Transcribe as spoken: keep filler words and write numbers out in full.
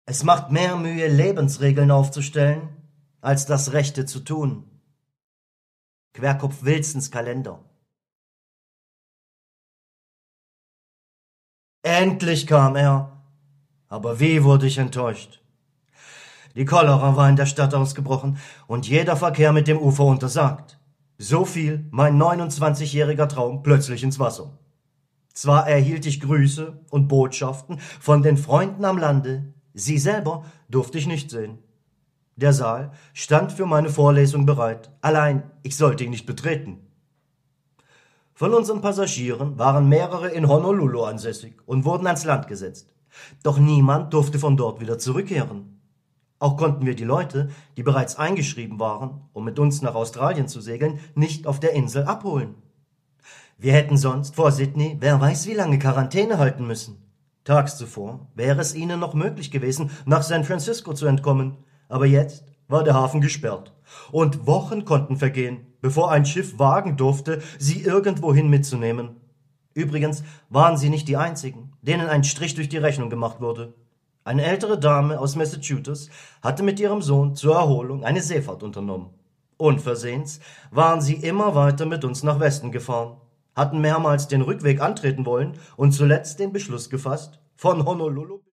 Es macht mehr Mühe, Lebensregeln aufzustellen, als das Rechte zu tun. Querkopf Wilsons Kalender. Endlich kam er, aber wie wurde ich enttäuscht. Die Cholera war in der Stadt ausgebrochen und jeder Verkehr mit dem Ufer untersagt. So fiel mein neunundzwanzigjähriger Traum plötzlich ins Wasser. Zwar erhielt ich Grüße und Botschaften von den Freunden am Lande, sie selber durfte ich nicht sehen. Der Saal stand für meine Vorlesung bereit, allein ich sollte ihn nicht betreten. Von unseren Passagieren waren mehrere in Honolulu ansässig und wurden ans Land gesetzt. Doch niemand durfte von dort wieder zurückkehren. Auch konnten wir die Leute, die bereits eingeschrieben waren, um mit uns nach Australien zu segeln, nicht auf der Insel abholen. Wir hätten sonst vor Sydney wer weiß wie lange Quarantäne halten müssen. Tags zuvor wäre es ihnen noch möglich gewesen, nach San Francisco zu entkommen, aber jetzt war der Hafen gesperrt. Und Wochen konnten vergehen, bevor ein Schiff wagen durfte, sie irgendwohin mitzunehmen. Übrigens waren sie nicht die einzigen, denen ein Strich durch die Rechnung gemacht wurde. Eine ältere Dame aus Massachusetts hatte mit ihrem Sohn zur Erholung eine Seefahrt unternommen. Unversehens waren sie immer weiter mit uns nach Westen gefahren, hatten mehrmals den Rückweg antreten wollen und zuletzt den Beschluss gefasst, von Honolulu